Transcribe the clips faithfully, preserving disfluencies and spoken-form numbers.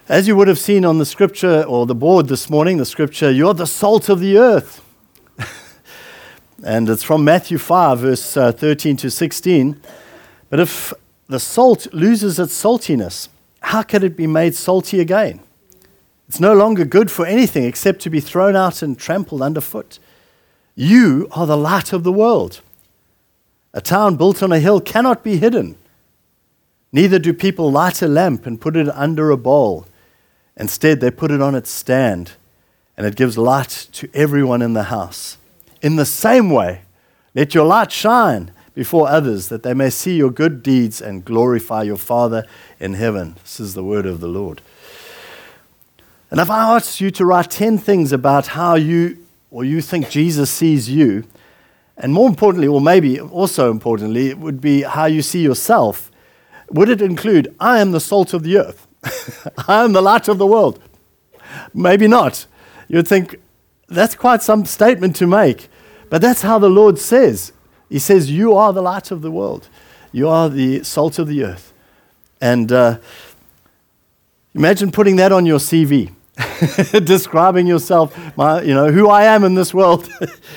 As you would have seen on the scripture or the board this morning, the scripture, you're the salt of the earth. And it's from Matthew five, verse uh, thirteen to sixteen. But if the salt loses its saltiness, how can it be made salty again? It's no longer good for anything except to be thrown out and trampled underfoot. You are the light of the world. A town built on a hill cannot be hidden. Neither do people light a lamp and put it under a bowl. Instead, they put it on its stand, and it gives light to everyone in the house. In the same way, let your light shine before others, that they may see your good deeds and glorify your Father in heaven. This is the word of the Lord. And if I asked you to write ten things about how you, or you think Jesus sees you, and more importantly, or maybe also importantly, it would be how you see yourself, would it include, I am the salt of the earth? I am the light of the world? Maybe not. You'd think, that's quite some statement to make. But that's how the Lord says. He says, you are the light of the world. You are the salt of the earth. And uh, imagine putting that on your C V, describing yourself, my, you know, who I am in this world.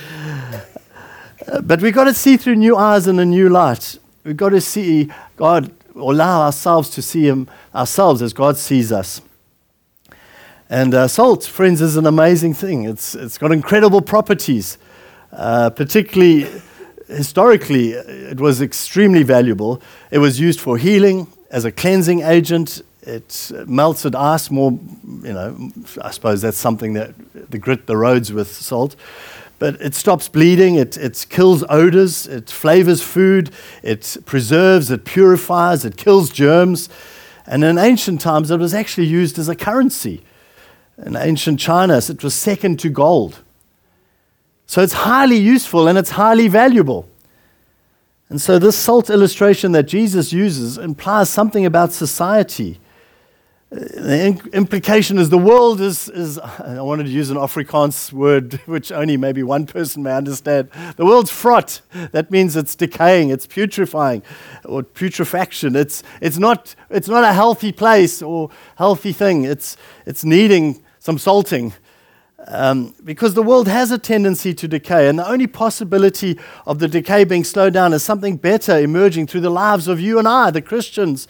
But we've got to see through new eyes and a new light. We've got to see God, or allow ourselves to see Him ourselves as God sees us. And uh, salt, friends, is an amazing thing. It's It's got incredible properties. Uh, particularly, historically, it was extremely valuable. It was used for healing, as a cleansing agent. It melted ice more, you know, I suppose that's something that they grit the roads with salt. But it stops bleeding, it, it kills odors, it flavors food, it preserves, it purifies, it kills germs. And in ancient times, it was actually used as a currency. In ancient China, it was second to gold. So it's highly useful and it's highly valuable. And so this salt illustration that Jesus uses implies something about society. The implication is the world is, is, I wanted to use an Afrikaans word, which only maybe one person may understand. The world's fraught. That means it's decaying, it's putrefying, or putrefaction. It's it's not it's not a healthy place or healthy thing. It's it's needing some salting. Um, because the world has a tendency to decay, and the only possibility of the decay being slowed down is something better emerging through the lives of you and I, the Christians.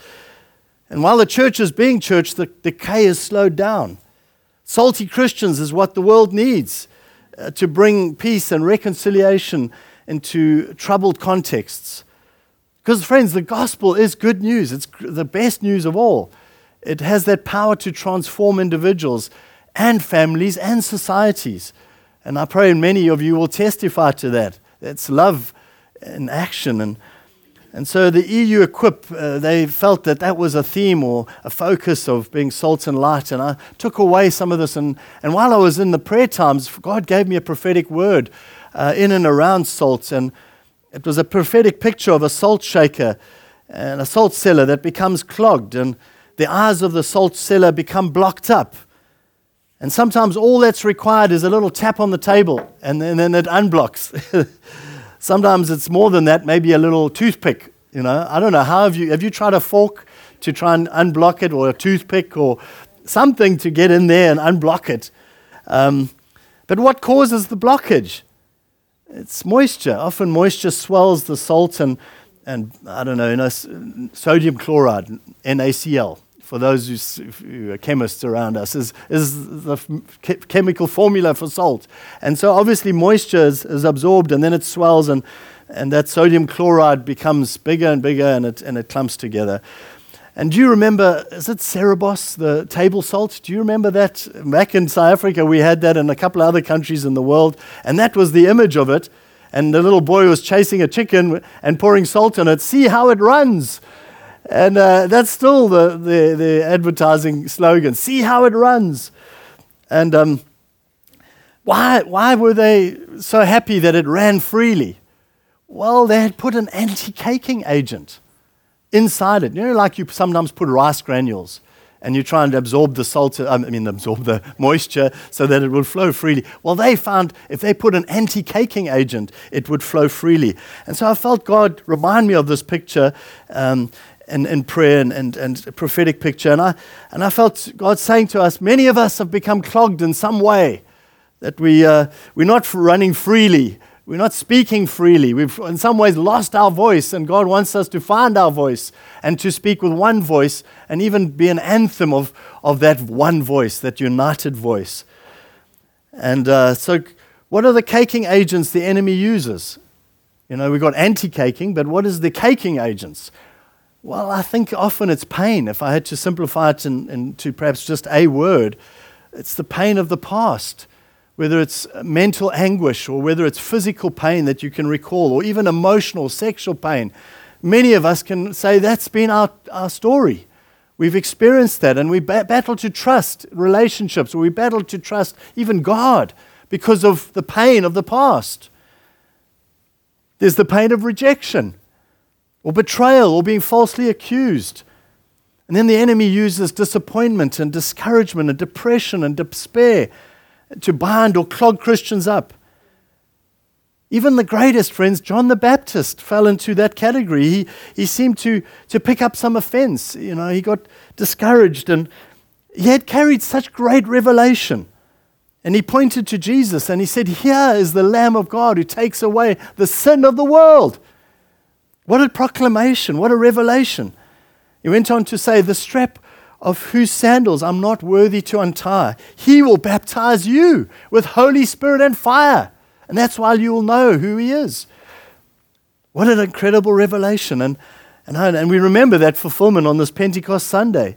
And while the church is being church, the decay is slowed down. Salty Christians is what the world needs uh, to bring peace and reconciliation into troubled contexts. Because, friends, the gospel is good news. It's the best news of all. It has that power to transform individuals and families and societies. And I pray many of you will testify to that. That's love in action. And And so the E U Equip, uh, they felt that that was a theme or a focus of being salt and light. And I took away some of this. And, and while I was in the prayer times, God gave me a prophetic word uh, in and around salt. And it was a prophetic picture of a salt shaker and a salt cellar that becomes clogged. And the eyes of the salt cellar become blocked up. And sometimes all that's required is a little tap on the table, and then, and then it unblocks. Sometimes it's more than that, maybe a little toothpick, you know. I don't know, how have you, have you tried a fork to try and unblock it, or a toothpick, or something to get in there and unblock it? Um, but what causes the blockage? It's moisture. Often moisture swells the salt and, and I don't know, you know, sodium chloride, N A C L. For those who are chemists around us, is, is the ch- chemical formula for salt. And so obviously moisture is, is absorbed, and then it swells, and, and that sodium chloride becomes bigger and bigger, and it, and it clumps together. And do you remember, is it Cerebos, the table salt? Do you remember that? Back in South Africa, we had that in a couple of other countries in the world, and that was the image of it. And the little boy was chasing a chicken and pouring salt on it. See how it runs. And uh, that's still the, the, the advertising slogan. See how it runs. And um, why, why were they so happy that it ran freely? Well, they had put an anti-caking agent inside it. You know, like you sometimes put rice granules, and you try and absorb the salt, I mean, absorb the moisture so that it will flow freely. Well, they found if they put an anti-caking agent, it would flow freely. And so I felt God remind me of this picture. Um, in, in prayer and, and, and a prophetic picture. And I, and I felt God saying to us, many of us have become clogged in some way, that we, uh, we're not running freely. We're not speaking freely. We've in some ways lost our voice, and God wants us to find our voice and to speak with one voice and even be an anthem of, of that one voice, that united voice. And uh, so what are the caking agents the enemy uses? You know, we've got anti-caking, but what is the caking agents? Well, I think often it's pain. If I had to simplify it in, into perhaps just a word, it's the pain of the past, whether it's mental anguish or whether it's physical pain that you can recall, or even emotional, sexual pain. Many of us can say that's been our, our story. We've experienced that, and we ba- battle to trust relationships, or we battle to trust even God because of the pain of the past. There's the pain of rejection, or betrayal, or being falsely accused. And then the enemy uses disappointment and discouragement and depression and despair to bind or clog Christians up. Even the greatest friends, John the Baptist, fell into that category. He, he seemed to, to pick up some offense. You know, he got discouraged, and he had carried such great revelation. And he pointed to Jesus and he said, "Here is the Lamb of God who takes away the sin of the world." What a proclamation, what a revelation. He went on to say, "The strap of whose sandals I'm not worthy to untie, he will baptize you with Holy Spirit and fire. And that's why you will know who he is." What an incredible revelation. And, and, and we remember that fulfillment on this Pentecost Sunday.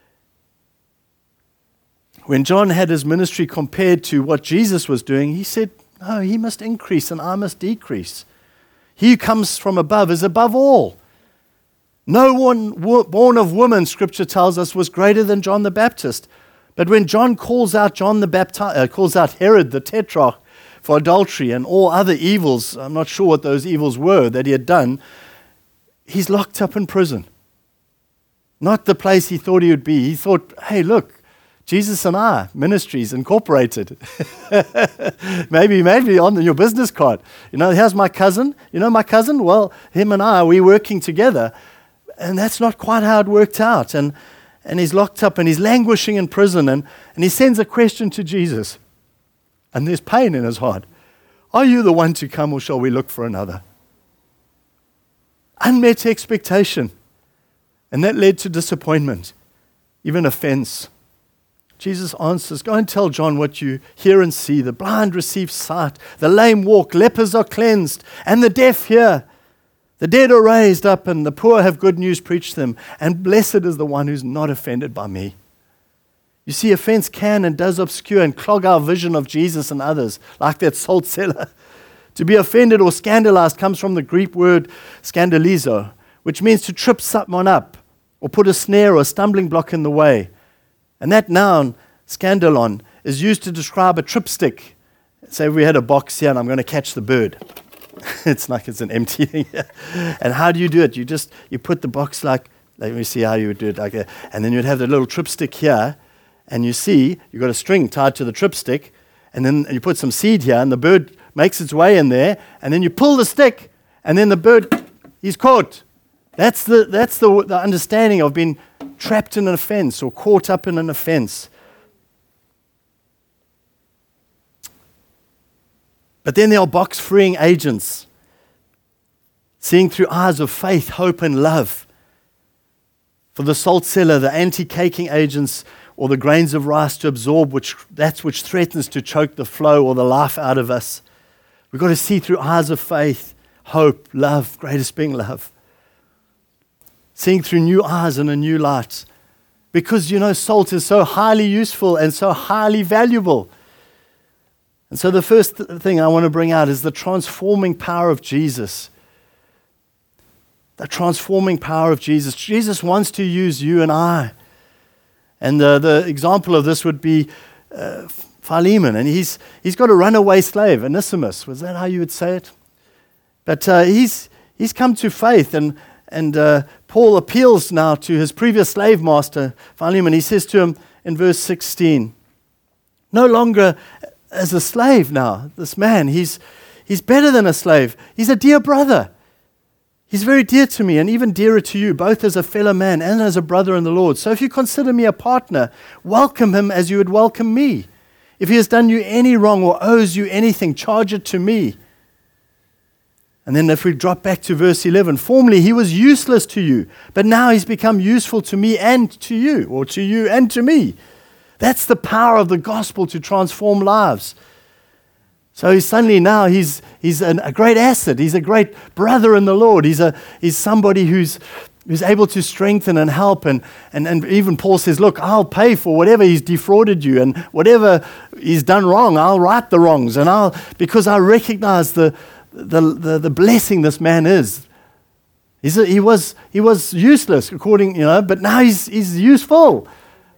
When John had his ministry compared to what Jesus was doing, he said, "No, he must increase and I must decrease. He who comes from above is above all. No one born of woman," Scripture tells us, "was greater than John the Baptist." But when John calls out John the Baptist, uh, calls out Herod the Tetrarch for adultery and all other evils, I'm not sure what those evils were that he had done, he's locked up in prison. Not the place he thought he would be. He thought, hey, look, Jesus and I, Ministries Incorporated. maybe, maybe on your business card. You know, here's my cousin. You know my cousin? Well, him and I, we're working together. And that's not quite how it worked out. And and he's locked up and he's languishing in prison. And, and he sends a question to Jesus. And there's pain in his heart. "Are you the one to come, or shall we look for another?" Unmet expectation. And that led to disappointment, even offense. Jesus answers, "Go and tell John what you hear and see. The blind receive sight, the lame walk, lepers are cleansed, and the deaf hear. The dead are raised up, and the poor have good news preached to them. And blessed is the one who's not offended by me." You see, offense can and does obscure and clog our vision of Jesus and others, like that salt cellar. To be offended or scandalized comes from the Greek word scandalizo, which means to trip someone up or put a snare or a stumbling block in the way. And that noun, scandalon, is used to describe a tripstick. Say we had a box here and I'm going to catch the bird. It's like it's an empty thing. And how do you do it? You just, you put the box like, let me see how you would do it. Like a, and then you'd have the little tripstick here. And you see, you've got a string tied to the tripstick. And then you put some seed here and the bird makes its way in there. And then you pull the stick. And then the bird, he's caught. That's the, that's the, the understanding of being trapped in an offense or caught up in an offense. But then there are box-freeing agents, seeing through eyes of faith, hope, and love. For the salt cellar, the anti-caking agents, or the grains of rice to absorb, which that's which threatens to choke the flow or the life out of us. We've got to see through eyes of faith, hope, love, greatest being love. Seeing through new eyes and a new light. Because, you know, salt is so highly useful and so highly valuable. And so the first th- thing I want to bring out is the transforming power of Jesus. The transforming power of Jesus. Jesus wants to use you and I. And the, the example of this would be uh, Philemon. And he's he's got a runaway slave, Onesimus. Was that how you would say it? But uh, he's he's come to faith. And, and uh, Paul appeals now to his previous slave master, Philemon. He says to him in verse sixteen, no longer as a slave now, this man, he's he's better than a slave. He's a dear brother. He's very dear to me and even dearer to you, both as a fellow man and as a brother in the Lord. So if you consider me a partner, welcome him as you would welcome me. If he has done you any wrong or owes you anything, charge it to me. And then if we drop back to verse eleven, formerly he was useless to you, but now he's become useful to me and to you, or to you and to me. That's the power of the gospel to transform lives. So he's suddenly now he's he's an, a great asset. He's a great brother in the Lord. He's a he's somebody who's who's able to strengthen and help. And, and, and even Paul says, look, I'll pay for whatever he's defrauded you and whatever he's done wrong, I'll right the wrongs. And I'll because I recognize the the the, the blessing this man is. He's a, he was he was useless according, you know, but now he's he's useful.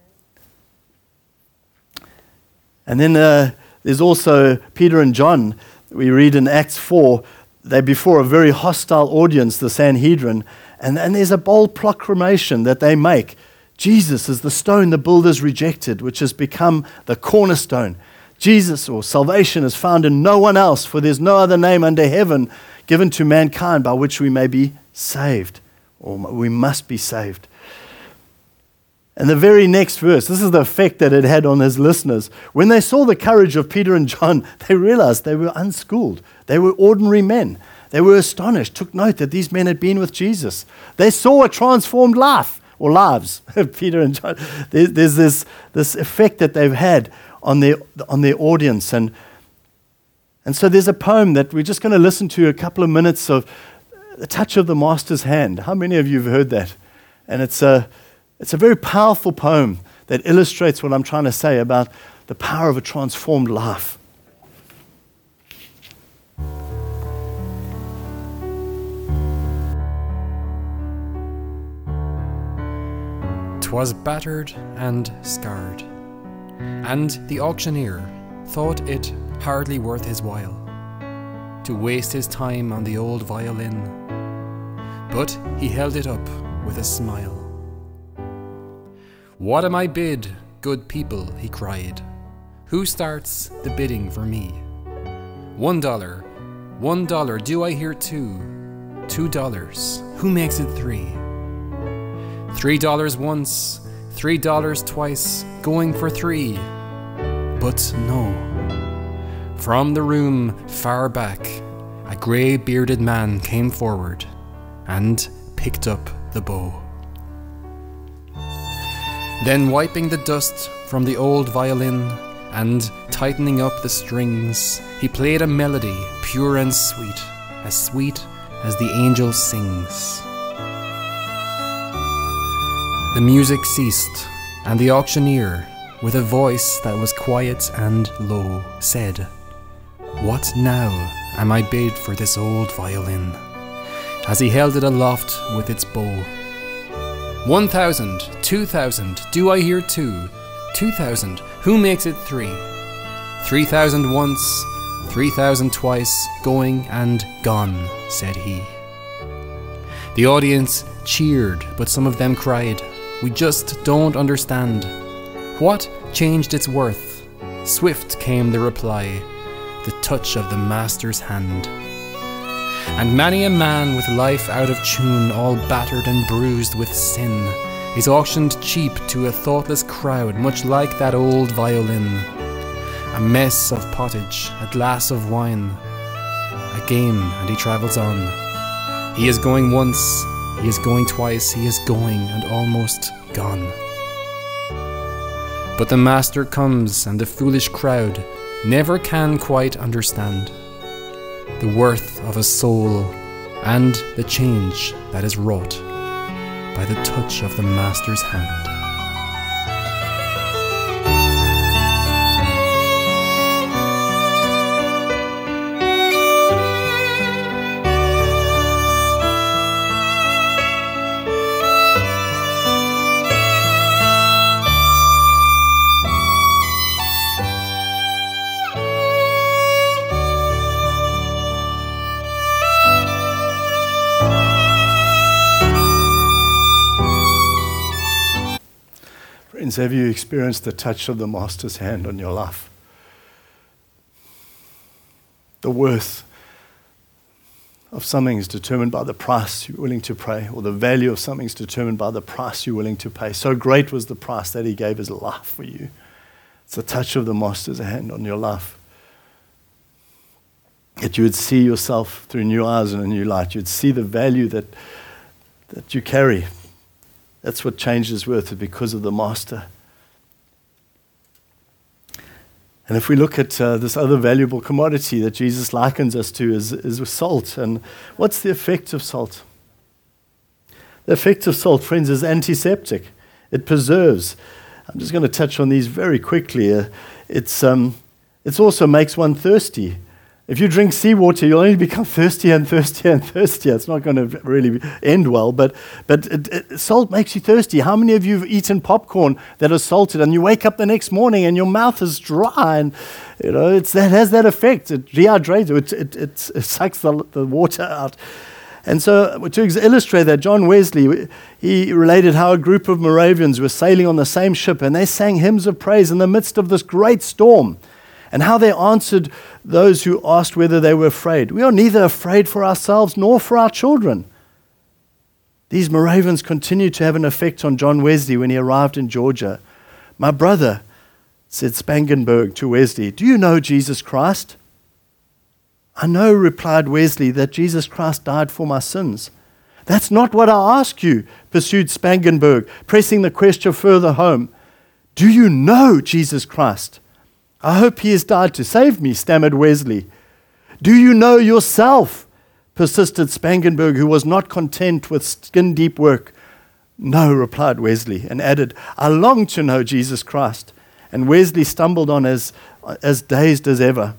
And then uh, there's also Peter and John. We read in Acts four, they're before a very hostile audience, the Sanhedrin, and, and there's a bold proclamation that they make. Jesus is the stone the builders rejected, which has become the cornerstone. Jesus, or salvation, is found in no one else, for there's no other name under heaven given to mankind by which we may be saved, or we must be saved. And the very next verse, this is the effect that it had on his listeners. When they saw the courage of Peter and John, they realized they were unschooled. They were ordinary men. They were astonished, took note that these men had been with Jesus. They saw a transformed life, or lives, Peter and John. There, there's this, this effect that they've had on their, on their audience. And, and so there's a poem that we're just going to listen to a couple of minutes of The Touch of the Master's Hand. How many of you have heard that? And it's a... It's a very powerful poem that illustrates what I'm trying to say about the power of a transformed life. 'Twas battered and scarred, and the auctioneer thought it hardly worth his while to waste his time on the old violin, but he held it up with a smile. "What am I bid, good people?" he cried. "Who starts the bidding for me? One dollar, one dollar, do I hear two? Two dollars, who makes it three? Three dollars once, three dollars twice, going for three." But no. From the room far back, a grey-bearded man came forward and picked up the bow. Then, wiping the dust from the old violin and tightening up the strings, he played a melody pure and sweet, as sweet as the angel sings. The music ceased, and the auctioneer, with a voice that was quiet and low, said, "What now am I bid for this old violin?" as he held it aloft with its bow. "One thousand, two thousand, do I hear two? Two thousand, who makes it three? Three thousand once, three thousand twice, going and gone," said he. The audience cheered, but some of them cried, "We just don't understand. What changed its worth?" Swift came the reply, "The touch of the master's hand." And many a man with life out of tune, all battered and bruised with sin, is auctioned cheap to a thoughtless crowd, much like that old violin. A mess of pottage, a glass of wine, a game, and he travels on. He is going once, he is going twice, he is going and almost gone. But the master comes, and the foolish crowd never can quite understand the worth of a soul and the change that is wrought by the touch of the master's hand. Friends, have you experienced the touch of the Master's hand on your life? The worth of something is determined by the price you're willing to pay, or the value of something is determined by the price you're willing to pay. So great was the price that he gave his life for you. It's the touch of the Master's hand on your life. That you would see yourself through new eyes and a new light. You'd see the value that, that you carry. That's what change is worth, because of the Master. And if we look at uh, this other valuable commodity that Jesus likens us to is, is salt. And what's the effect of salt? The effect of salt, friends, is antiseptic. It preserves. I'm just going to touch on these very quickly. Uh, it's um, it also makes one thirsty. If you drink seawater, you'll only become thirstier and thirstier and thirstier. It's not going to really end well, but but it, it, salt makes you thirsty. How many of you have eaten popcorn that is salted, and you wake up the next morning and your mouth is dry, and you know it's that has that effect. It dehydrates. It it, it, it sucks the, the water out. And so, to illustrate that, John Wesley, he related how a group of Moravians were sailing on the same ship, and they sang hymns of praise in the midst of this great storm. And how they answered those who asked whether they were afraid. We are neither afraid for ourselves nor for our children. These Moravians continued to have an effect on John Wesley when he arrived in Georgia. My brother, said Spangenberg to Wesley, do you know Jesus Christ? I know, replied Wesley, that Jesus Christ died for my sins. That's not what I ask you, pursued Spangenberg, pressing the question further home. Do you know Jesus Christ? I hope he has died to save me, stammered Wesley. Do you know yourself? Persisted Spangenberg, who was not content with skin-deep work. No, replied Wesley, and added, I long to know Jesus Christ. And Wesley stumbled on as, as dazed as ever.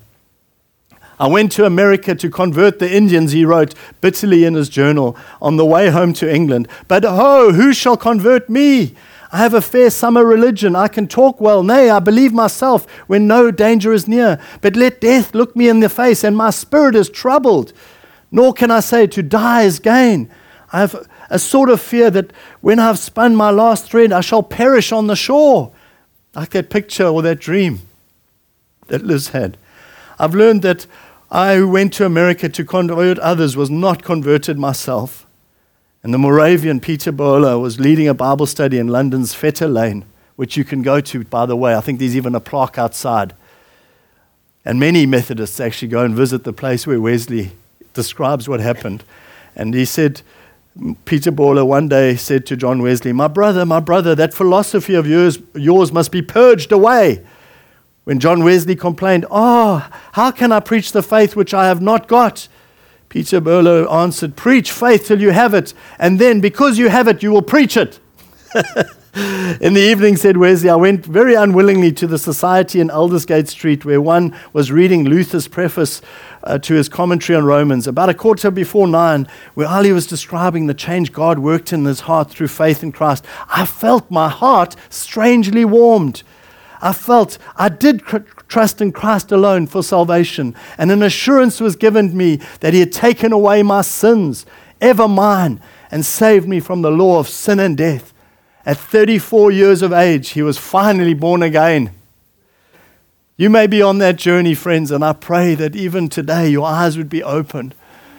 I went to America to convert the Indians, he wrote bitterly in his journal, on the way home to England. But oh, who shall convert me? I have a fair summer religion. I can talk well. Nay, I believe myself when no danger is near. But let death look me in the face, and my spirit is troubled. Nor can I say to die is gain. I have a sort of fear that when I have spun my last thread, I shall perish on the shore. Like that picture or that dream that Liz had. I've learned that I who went to America to convert others was not converted myself. And the Moravian Peter Bola was leading a Bible study in London's Fetter Lane, which you can go to, by the way. I think there's even a plaque outside. And many Methodists actually go and visit the place where Wesley describes what happened. And he said, Peter Bola one day said to John Wesley, my brother, my brother, that philosophy of yours, yours must be purged away. When John Wesley complained, oh, how can I preach the faith which I have not got? Peter Bola answered, preach faith till you have it, and then because you have it, you will preach it. In the evening, said Wesley, I went very unwillingly to the society in Aldersgate Street where one was reading Luther's preface uh, to his commentary on Romans. About a quarter before nine, where Ali was describing the change God worked in his heart through faith in Christ, I felt my heart strangely warmed. I felt I did cr- trust in Christ alone for salvation, and an assurance was given me that he had taken away my sins, ever mine, and saved me from the law of sin and death. At thirty-four years of age, he was finally born again. You may be on that journey, friends, and I pray that even today your eyes would be opened.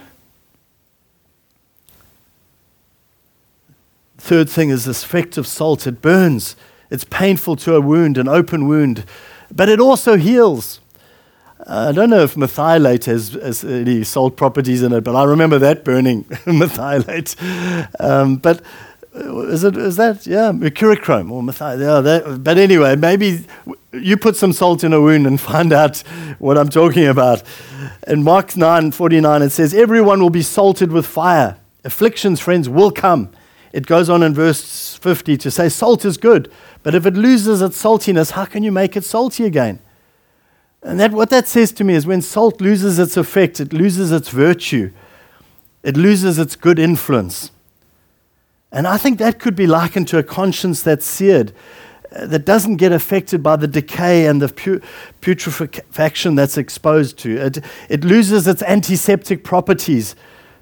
Third thing is this effect of salt. It burns. It's painful to a wound, an open wound, but it also heals. Uh, I don't know if methylate has, has any salt properties in it, but I remember that burning, methylate. Um, but is it is that yeah mercurochrome or methylate? Yeah, that, but anyway, maybe you put some salt in a wound and find out what I'm talking about. In Mark nine forty-nine, it says, "Everyone will be salted with fire. Afflictions, friends, will come." It goes on in verse fifty to say, salt is good, but if it loses its saltiness, how can you make it salty again? And that what that says to me is when salt loses its effect, it loses its virtue. It loses its good influence. And I think that could be likened to a conscience that's seared, uh, that doesn't get affected by the decay and the pu- putrefaction that's exposed to. It, it loses its antiseptic properties.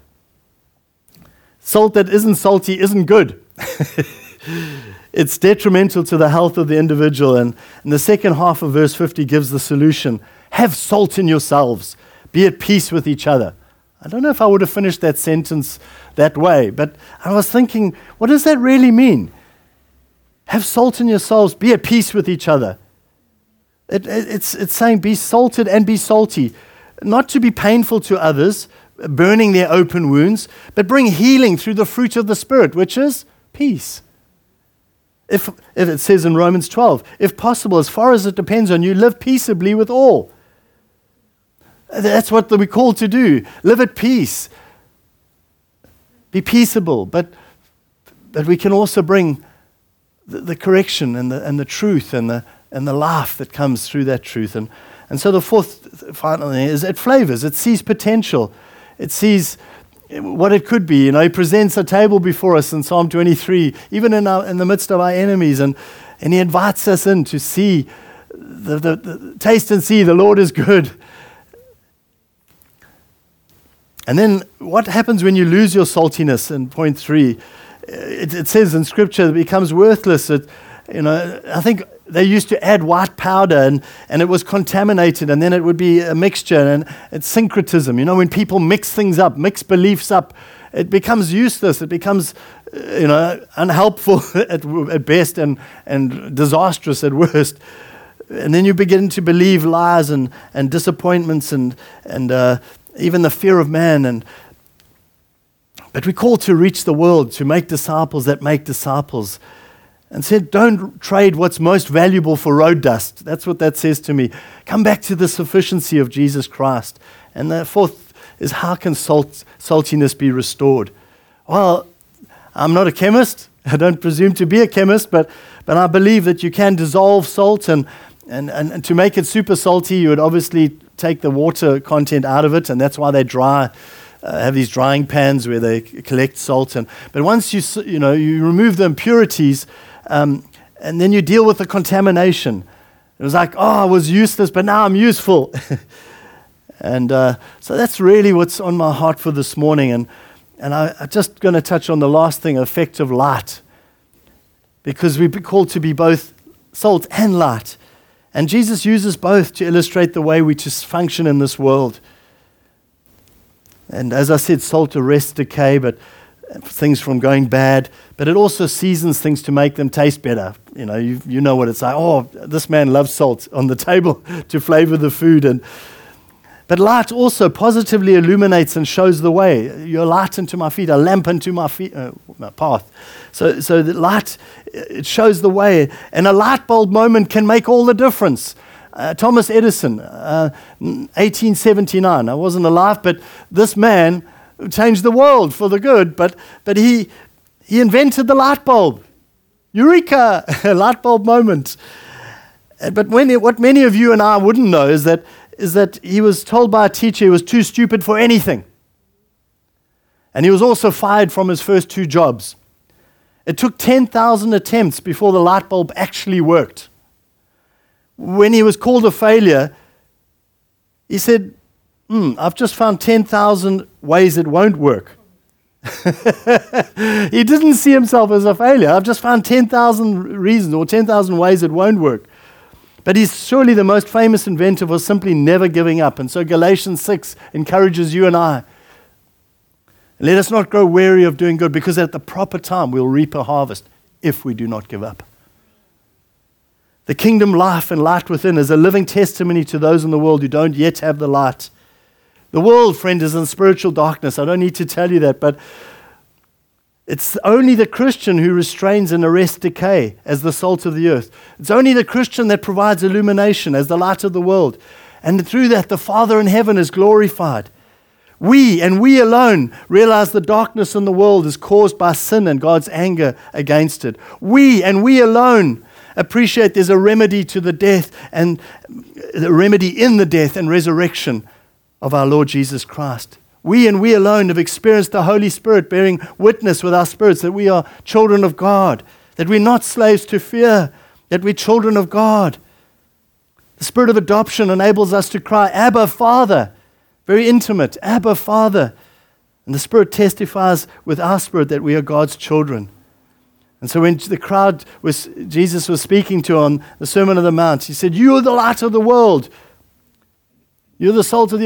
Salt that isn't salty isn't good. It's detrimental to the health of the individual. And, and the second half of verse fifty gives the solution. Have salt in yourselves. Be at peace with each other. I don't know if I would have finished that sentence that way, but I was thinking, what does that really mean? Have salt in yourselves, be at peace with each other. It, it, it's, it's saying be salted and be salty, not to be painful to others, burning their open wounds, but bring healing through the fruit of the Spirit, which is peace. If, if it says in Romans twelve, if possible, as far as it depends on you, live peaceably with all. That's what we're called to do. Live at peace. Be peaceable, but but we can also bring the, the correction and the and the truth and the and the life that comes through that truth. And and so the fourth final thing is it flavors. It sees potential. It sees what it could be. You know, he presents a table before us in Psalm twenty-three, even in our in the midst of our enemies, and and he invites us in to see the, the, the taste and see the Lord is good. And then what happens when you lose your saltiness in point three? It, it says in Scripture it becomes worthless. It, you know, I think they used to add white powder and, and it was contaminated, and then it would be a mixture, and it's syncretism. You know, when people mix things up, mix beliefs up, it becomes useless. It becomes, you know, unhelpful at, at best and, and disastrous at worst. And then you begin to believe lies and, and disappointments and, and uh, even the fear of man. And but we're called to reach the world, to make disciples that make disciples. And said, don't trade what's most valuable for road dust. That's what that says to me. Come back to the sufficiency of Jesus Christ. And the fourth is, how can salt, saltiness be restored? Well, I'm not a chemist. I don't presume to be a chemist, but but I believe that you can dissolve salt, and and, and, and to make it super salty, you would obviously take the water content out of it, and that's why they dry, uh, have these drying pans where they collect salt. And but once you you know you remove the impurities, um, and then you deal with the contamination. It was like, oh, I was useless, but now I'm useful. and uh, so that's really what's on my heart for this morning. And and I, I'm just going to touch on the last thing, effective light, because we're called to be both salt and light. And Jesus uses both to illustrate the way we just function in this world. And as I said, salt arrests decay, but things from going bad, but it also seasons things to make them taste better. You know, you, you know what it's like. Oh, this man loves salt on the table to flavor the food. And but light also positively illuminates and shows the way. You're a light unto my feet, a lamp unto my feet, uh, my path. So, so the light, it shows the way, and a light bulb moment can make all the difference. Uh, Thomas Edison, uh, eighteen seventy-nine. I wasn't alive, but this man changed the world for the good. But but he he invented the light bulb. Eureka! A light bulb moment. But when it, what many of you and I wouldn't know is that is that he was told by a teacher he was too stupid for anything. And he was also fired from his first two jobs. It took ten thousand attempts before the light bulb actually worked. When he was called a failure, he said, hmm, I've just found ten thousand ways it won't work. He didn't see himself as a failure. I've just found ten thousand reasons or ten thousand ways it won't work. But he's surely the most famous inventor for simply never giving up. And so Galatians six encourages you and I. Let us not grow weary of doing good, because at the proper time we'll reap a harvest if we do not give up. The kingdom life and light within is a living testimony to those in the world who don't yet have the light. The world, friend, is in spiritual darkness. I don't need to tell you that, but it's only the Christian who restrains and arrests decay as the salt of the earth. It's only the Christian that provides illumination as the light of the world. And through that, the Father in heaven is glorified. We, and we alone, realize the darkness in the world is caused by sin and God's anger against it. We, and we alone, appreciate there's a remedy to the death and a remedy in the death and resurrection of our Lord Jesus Christ. We and we alone have experienced the Holy Spirit bearing witness with our spirits that we are children of God, that we're not slaves to fear, that we're children of God. The spirit of adoption enables us to cry, Abba, Father. Very intimate, Abba, Father. And the Spirit testifies with our spirit that we are God's children. And so when the crowd was Jesus was speaking to on the Sermon on the Mount, he said, you are the light of the world. You're the salt of the earth.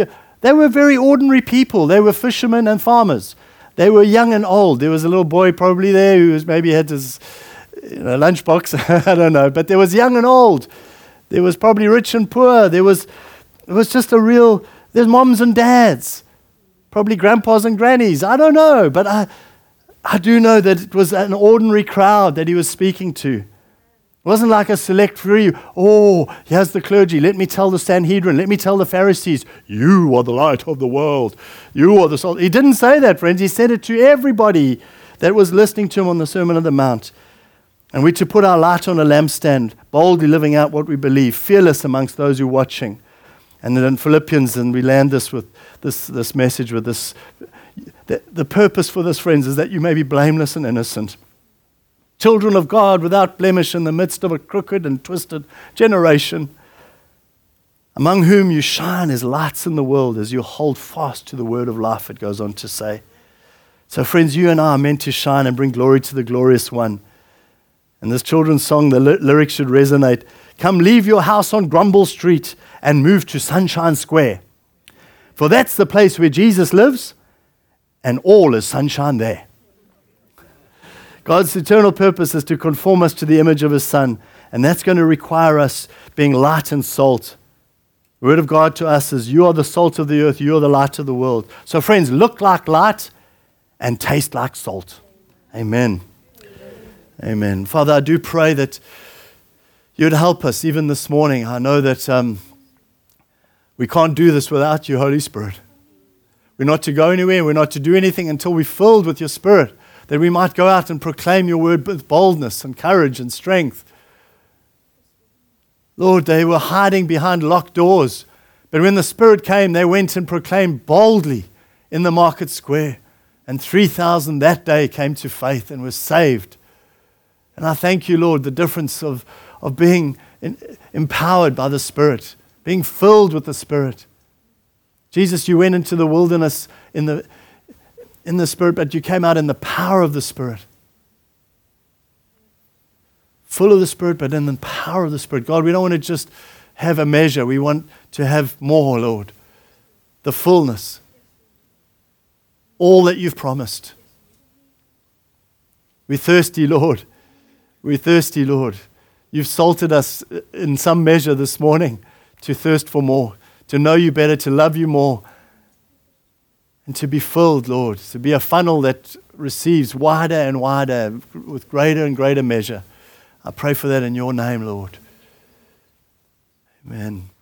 They were very ordinary people. They were fishermen and farmers. They were young and old. There was a little boy probably there who was maybe had his you know, lunchbox. I don't know. But there was young and old. There was probably rich and poor. There was, it was just a real, there's moms and dads. Probably grandpas and grannies. I don't know. But I, I do know that it was an ordinary crowd that he was speaking to. It wasn't like a select few. Oh, here's the clergy. Let me tell the Sanhedrin. Let me tell the Pharisees. You are the light of the world. You are the salt. He didn't say that, friends. He said it to everybody that was listening to him on the Sermon on the Mount. And we're to put our light on a lampstand, boldly living out what we believe, fearless amongst those who are watching. And then in Philippians, and we land this with this, this message with this. The, the purpose for this, friends, is that you may be blameless and innocent. Children of God without blemish in the midst of a crooked and twisted generation, among whom you shine as lights in the world as you hold fast to the word of life, it goes on to say. So friends, you and I are meant to shine and bring glory to the glorious one. And this children's song, the ly- lyrics should resonate. Come leave your house on Grumble Street and move to Sunshine Square. For that's the place where Jesus lives and all is sunshine there. God's eternal purpose is to conform us to the image of his Son, and that's going to require us being light and salt. The word of God to us is, you are the salt of the earth, you are the light of the world. So friends, look like light and taste like salt. Amen. Amen. Amen. Father, I do pray that you'd help us even this morning. I know that um, we can't do this without you, Holy Spirit. We're not to go anywhere, we're not to do anything until we're filled with your Spirit, that we might go out and proclaim your word with boldness and courage and strength. Lord, they were hiding behind locked doors, but when the Spirit came, they went and proclaimed boldly in the market square, and three thousand that day came to faith and were saved. And I thank you, Lord, the difference of, of being in, empowered by the Spirit, being filled with the Spirit. Jesus, you went into the wilderness in the in the Spirit, but you came out in the power of the Spirit. Full of the Spirit, but in the power of the Spirit. God, we don't want to just have a measure. We want to have more, Lord. The fullness. All that you've promised. We're thirsty, Lord. We're thirsty, Lord. You've salted us in some measure this morning to thirst for more, to know you better, to love you more. And to be filled, Lord, to be a funnel that receives wider and wider with greater and greater measure. I pray for that in your name, Lord. Amen.